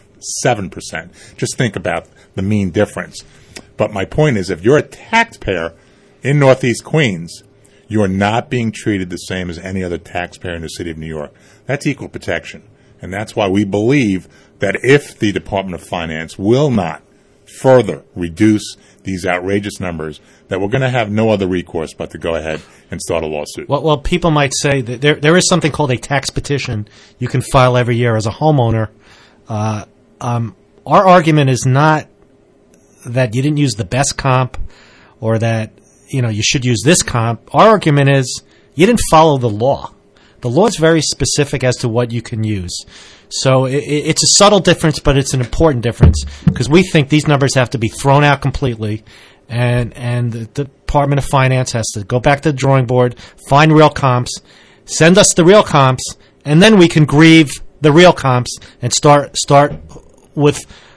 Just think about the mean difference. But my point is, if you're a taxpayer in Northeast Queens, you are not being treated the same as any other taxpayer in the city of New York. That's equal protection. And that's why we believe that if the Department of Finance will not further reduce these outrageous numbers, that we're going to have no other recourse but to go ahead and start a lawsuit. Well, people might say that there is something called a tax petition you can file every year as a homeowner. Our argument is not that you didn't use the best comp or that, you know, you should use this comp. Our argument is you didn't follow the law. The law is very specific as to what you can use. So it's a subtle difference, but it's an important difference because we think these numbers have to be thrown out completely, and the Department of Finance has to go back to the drawing board, find real comps, send us the real comps, and then we can grieve the real comps and start with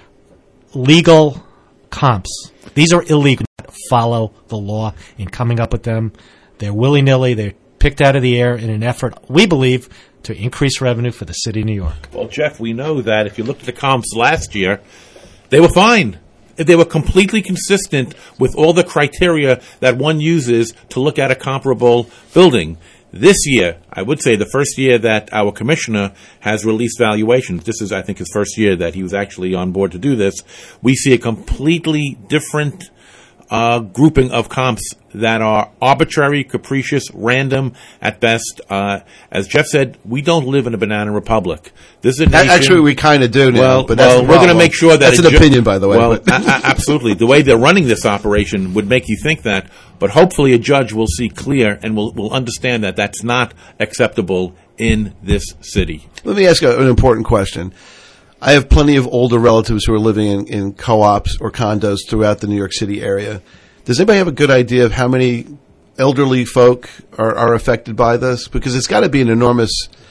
legal comps. These are illegal. Follow the law in coming up with them. They're willy-nilly. They're picked out of the air in an effort, we believe, to increase revenue for the city of New York. Well, Jeff, we know that if you looked at the comps last year, they were fine. They were completely consistent with all the criteria that one uses to look at a comparable building. This year, I would say the first year that our commissioner has released valuations, this is, I think, his first year that he was actually on board to do this, we see a completely different grouping of comps that are arbitrary, capricious, random at best. As Jeff said, we don't live in a banana republic. This is a nation. Actually, we kind of do now. But that's we're going to make sure that that's an opinion, by the way. Well, absolutely. The way they're running this operation would make you think that. But hopefully, a judge will see clear and will understand that that's not acceptable in this city. Let me ask an important question. I have plenty of older relatives who are living in co-ops or condos throughout the New York City area. Does anybody have a good idea of how many elderly folk are affected by this? Because it's got to be an enormous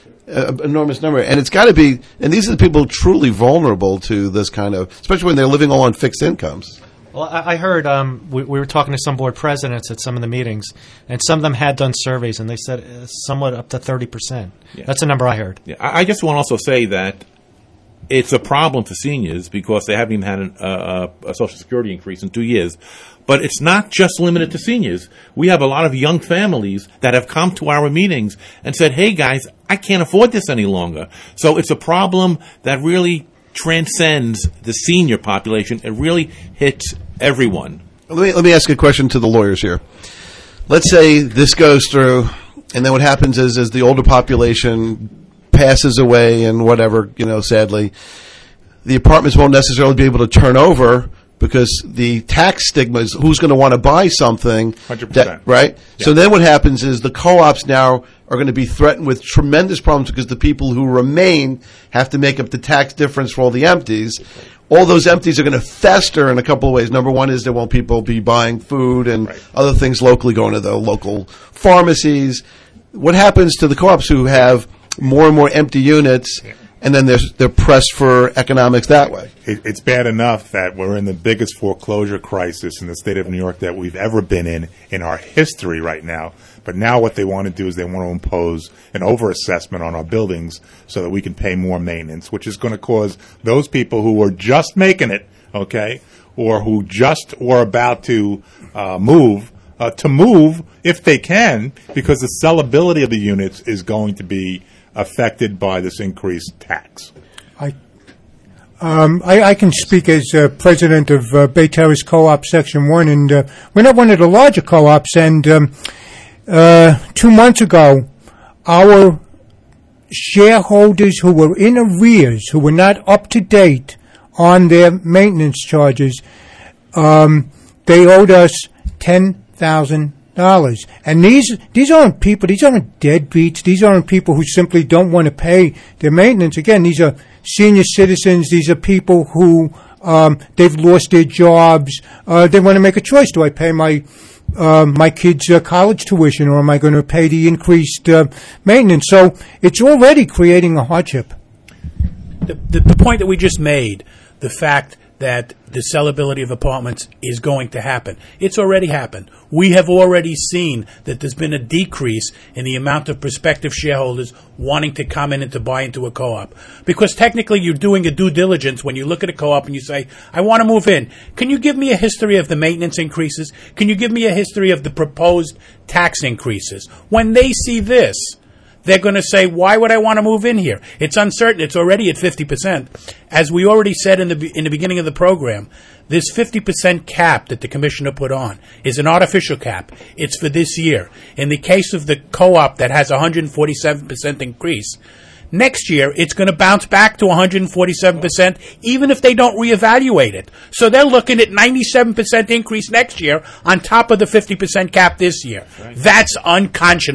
number. And it's got to be, and these are the people truly vulnerable to this kind of, especially when they're living all on fixed incomes. Well, I heard we were talking to some board presidents at some of the meetings, and some of them had done surveys, and they said somewhat up to 30%. Yeah. That's a number I heard. Yeah. I just want to also say that it's a problem for seniors because they haven't even had a Social Security increase in 2 years. But it's not just limited to seniors. We have a lot of young families that have come to our meetings and said, hey, guys, I can't afford this any longer. So it's a problem that really transcends the senior population. It really hits everyone. Let me ask a question to the lawyers here. Let's say this goes through, and then what happens is as the older population passes away and whatever, sadly, the apartments won't necessarily be able to turn over because the tax stigma is who's going to want to buy something. 100%. Right? Yeah. So then what happens is the co-ops now are going to be threatened with tremendous problems because the people who remain have to make up the tax difference for all the empties. All those empties are going to fester in a couple of ways. Number one is there won't people be buying food and other things locally, going to the local pharmacies. What happens to the co-ops who have more and more empty units, and then they're pressed for economics that way? It's bad enough that we're in the biggest foreclosure crisis in the state of New York that we've ever been in our history right now. But now what they want to do is they want to impose an overassessment on our buildings so that we can pay more maintenance, which is going to cause those people who are just making it, or who just were about to move if they can, because the sellability of the units is going to be affected by this increased tax. I can speak as president of Bay Terrace Co-op Section 1, and we're not one of the larger co-ops, and 2 months ago, our shareholders who were in arrears, who were not up to date on their maintenance charges, they owed us $10,000. And these aren't people, these aren't deadbeats, these aren't people who simply don't want to pay their maintenance. Again, these are senior citizens, these are people who they've lost their jobs, they want to make a choice. Do I pay my kids' college tuition, or am I going to pay the increased maintenance? So it's already creating a hardship. The point that we just made, the fact that the sellability of apartments is going to happen. It's already happened. We have already seen that there's been a decrease in the amount of prospective shareholders wanting to come in and to buy into a co-op. Because technically you're doing a due diligence when you look at a co-op and you say, I want to move in. Can you give me a history of the maintenance increases? Can you give me a history of the proposed tax increases? When they see this, they're going to say, why would I want to move in here? It's uncertain. It's already at 50%. As we already said in the beginning of the program, this 50% cap that the commissioner put on is an artificial cap. It's for this year. In the case of the co-op that has 147% increase, next year it's going to bounce back to 147%, even if they don't reevaluate it. So they're looking at 97% increase next year on top of the 50% cap this year. Right. That's unconscionable.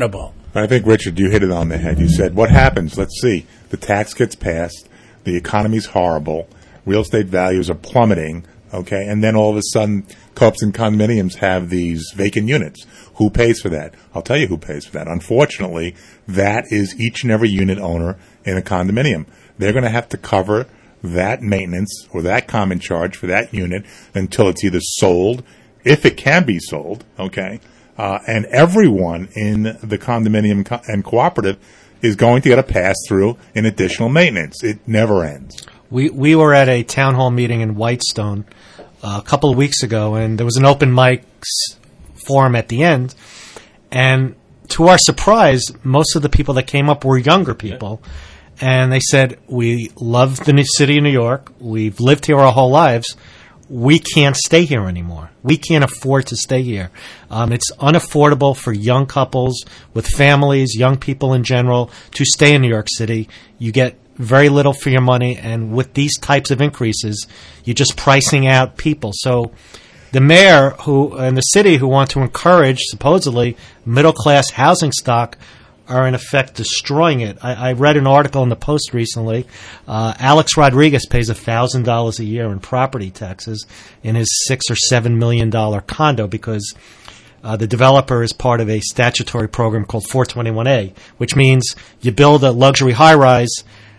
I think, Richard, you hit it on the head. You said, what happens? Let's see. The tax gets passed. The economy's horrible. Real estate values are plummeting. Okay, and then all of a sudden, co-ops and condominiums have these vacant units. Who pays for that? I'll tell you who pays for that. Unfortunately, that is each and every unit owner in a condominium. They're going to have to cover that maintenance or that common charge for that unit until it's either sold, if it can be sold, okay, and everyone in the condominium and cooperative is going to get a pass-through in additional maintenance. It never ends. We were at a town hall meeting in Whitestone a couple of weeks ago, and there was an open mics forum at the end, and to our surprise, most of the people that came up were younger people, and they said, we love the new city of New York, we've lived here our whole lives, we can't stay here anymore. We can't afford to stay here. It's unaffordable for young couples with families, young people in general, to stay in New York City. You get very little for your money, and with these types of increases, you're just pricing out people. So the mayor and the city who want to encourage, supposedly, middle-class housing stock are in effect destroying it. I read an article in the Post recently. Alex Rodriguez pays $1,000 a year in property taxes in his $6 or $7 million condo because the developer is part of a statutory program called 421A, which means you build a luxury high-rise,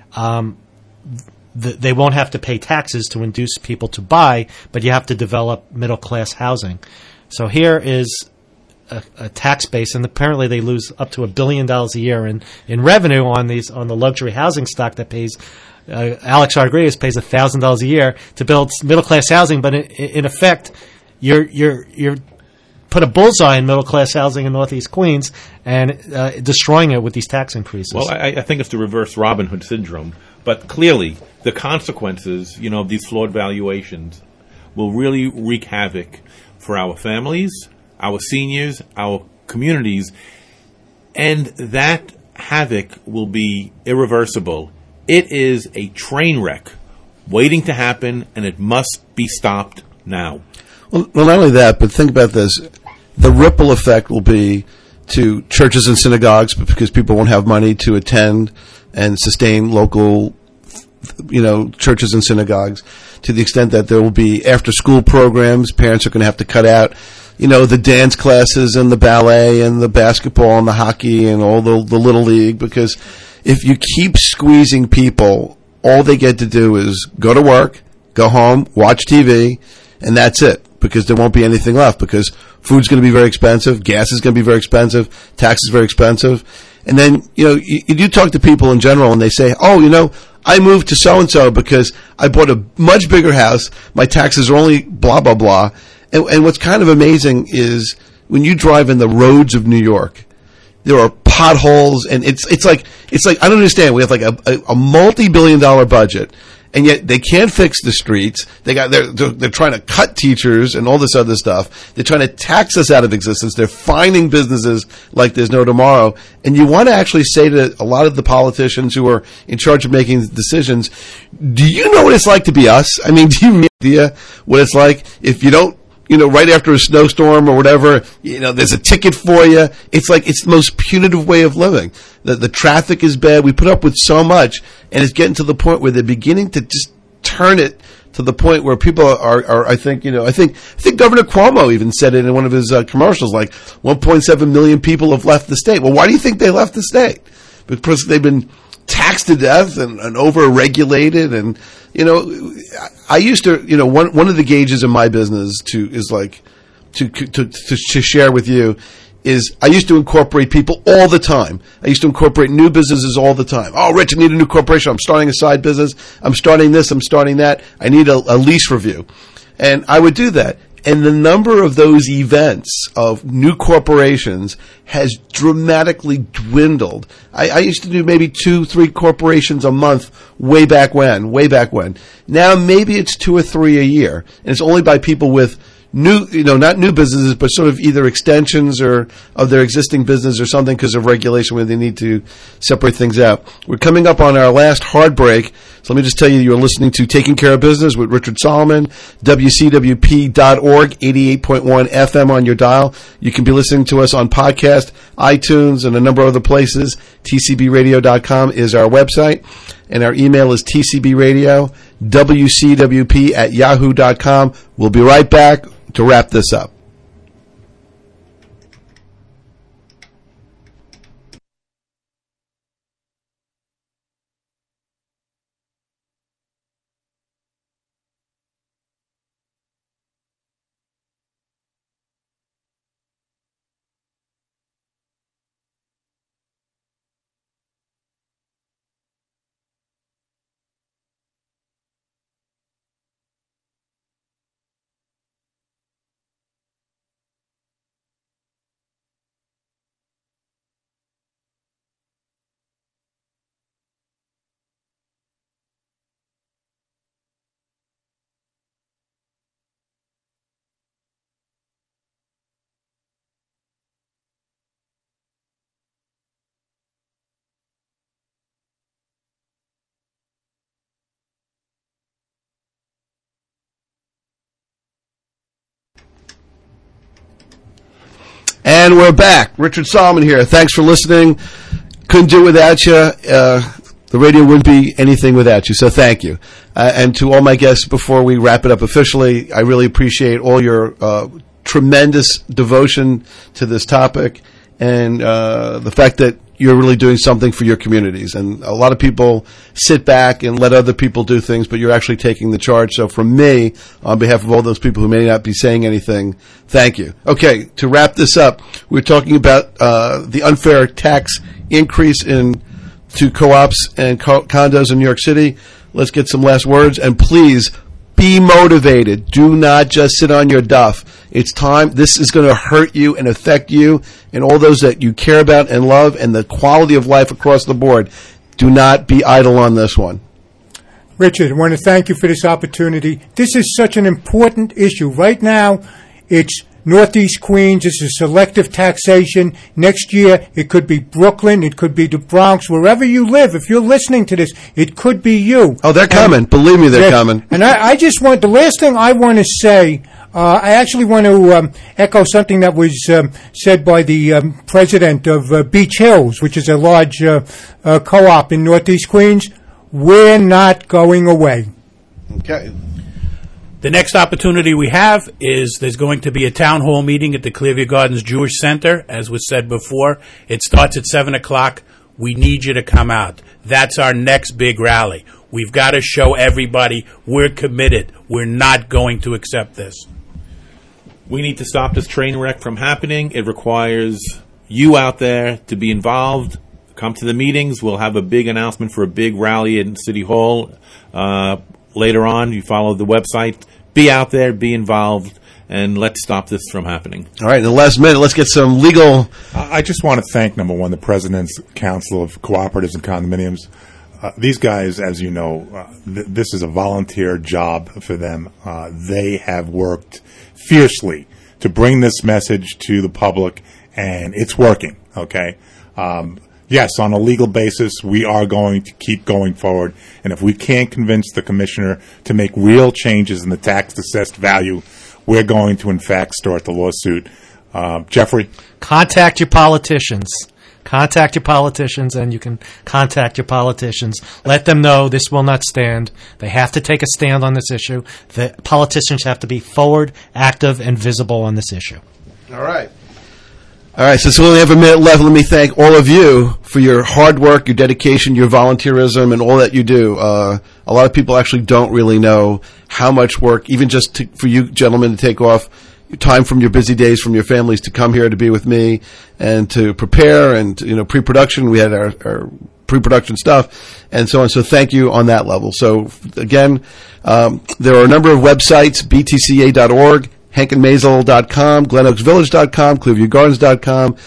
they won't have to pay taxes to induce people to buy, but you have to develop middle-class housing. So here is a tax base, and apparently they lose up to $1 billion a year in revenue on the luxury housing stock that pays. Alex Rodriguez pays $1,000 a year to build middle-class housing, but in effect, you're put a bullseye in middle-class housing in Northeast Queens and destroying it with these tax increases. Well, I think it's the reverse Robin Hood syndrome. But clearly, the consequences, of these flawed valuations will really wreak havoc for our families, our seniors, our communities, and that havoc will be irreversible. It is a train wreck waiting to happen, and it must be stopped now. Well, not only that, but think about this. The ripple effect will be to churches and synagogues because people won't have money to attend and sustain local, churches and synagogues, to the extent that there will be after-school programs. Parents are going to have to cut out, the dance classes and the ballet and the basketball and the hockey and all the Little League, because if you keep squeezing people, all they get to do is go to work, go home, watch TV, and that's it, because there won't be anything left, because food's going to be very expensive, gas is going to be very expensive, tax is very expensive. And then, you talk to people in general and they say, I moved to so-and-so because I bought a much bigger house, my taxes are only blah, blah, blah. And what's kind of amazing is when you drive in the roads of New York, there are potholes, and it's like I don't understand. We have like a multi-billion-dollar budget, and yet they can't fix the streets. They're trying to cut teachers and all this other stuff. They're trying to tax us out of existence. They're fining businesses like there's no tomorrow. And you want to actually say to a lot of the politicians who are in charge of making decisions, do you know what it's like to be us? I mean, do you have any idea what it's like if you don't, right after a snowstorm or whatever, there's a ticket for you. It's the most punitive way of living. The traffic is bad. We put up with so much, and it's getting to the point where they're beginning to just turn it to the point where people are I think Governor Cuomo even said it in one of his commercials, like 1.7 million people have left the state. Well, why do you think they left the state? Because they've been taxed to death and over-regulated, and I used to, one of the gauges in my business to share with you is I used to incorporate people all the time. I used to incorporate new businesses all the time. Oh, Rich, I need a new corporation. I'm starting a side business. I'm starting this. I'm starting that. I need a lease review. And I would do that. And the number of those events of new corporations has dramatically dwindled. I used to do maybe 2-3 corporations a month way back when. Now maybe it's 2 or 3 a year. And it's only by people with not new businesses, but sort of either extensions or of their existing business or something because of regulation where they need to separate things out. We're coming up on our last hard break. So let me just tell you, you're listening to Taking Care of Business with Richard Solomon, WCWP.org, 88.1 FM on your dial. You can be listening to us on podcast, iTunes, and a number of other places. TCBradio.com is our website, and our email is tcbradio, WCWP@yahoo.com. We'll be right back to wrap this up. And we're back. Richard Solomon here. Thanks for listening. Couldn't do it without you. The radio wouldn't be anything without you, so thank you. And to all my guests, before we wrap it up officially, I really appreciate all your tremendous devotion to this topic and the fact that you're really doing something for your communities. And a lot of people sit back and let other people do things, but you're actually taking the charge. So from me, on behalf of all those people who may not be saying anything, thank you. Okay, to wrap this up, we're talking about the unfair tax increase to co-ops and condos in New York City. Let's get some last words. And please, be motivated. Do not just sit on your duff. It's time. This is going to hurt you and affect you and all those that you care about and love and the quality of life across the board. Do not be idle on this one. Richard, I want to thank you for this opportunity. This is such an important issue. Right now, it's Northeast Queens. It's a selective taxation. Next year, it could be Brooklyn. It could be the Bronx. Wherever you live, if you're listening to this, it could be you. Oh, they're coming. Believe me, they're coming. And I just want, the last thing I want to say, I actually want to echo something that was said by the president of Beach Hills, which is a large co-op in Northeast Queens. We're not going away. Okay. The next opportunity we have is there's going to be a town hall meeting at the Clearview Gardens Jewish Center, as was said before. It starts at 7 o'clock. We need you to come out. That's our next big rally. We've got to show everybody we're committed. We're not going to accept this. We need to stop this train wreck from happening. It requires you out there to be involved. Come to the meetings. We'll have a big announcement for a big rally in City Hall later on. You follow the website. Be out there, be involved, and let's stop this from happening. All right, in the last minute, let's get some legal... I just want to thank, number one, the President's Council of Cooperatives and Condominiums. These guys, as you know, this is a volunteer job for them. They have worked fiercely to bring this message to the public, and it's working, okay? Yes, on a legal basis, we are going to keep going forward. And if we can't convince the commissioner to make real changes in the tax-assessed value, we're going to, in fact, start the lawsuit. Jeffrey? Contact your politicians. Contact your politicians, and you can contact your politicians. Let them know this will not stand. They have to take a stand on this issue. The politicians have to be forward, active, and visible on this issue. All right. All right, since we only have a minute left, let me thank all of you for your hard work, your dedication, your volunteerism, and all that you do. A lot of people actually don't really know how much work, even just for you gentlemen to take off time from your busy days, from your families to come here to be with me and to prepare and, pre-production. We had our pre-production stuff and so on. So thank you on that level. So again, there are a number of websites, btca.org, HankandMazel.com, GlenOaksVillage.com, ClearviewGardens.com,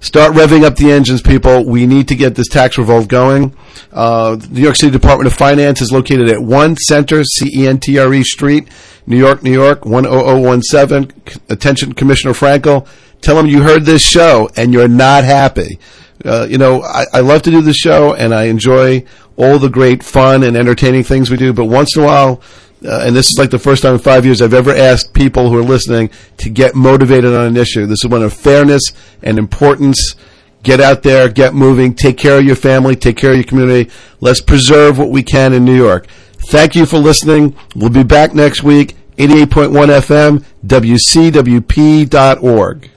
Start revving up the engines, people. We need to get this tax revolt going. The New York City Department of Finance is located at 1 Center, CENTRE Street, New York, 10017. Attention, Commissioner Frankel. Tell them you heard this show and you're not happy. I love to do this show, and I enjoy all the great fun and entertaining things we do, but once in a while, and this is like the first time in 5 years I've ever asked people who are listening to get motivated on an issue. This is one of fairness and importance. Get out there, get moving, take care of your family, take care of your community. Let's preserve what we can in New York. Thank you for listening. We'll be back next week, 88.1 FM, WCWP.org.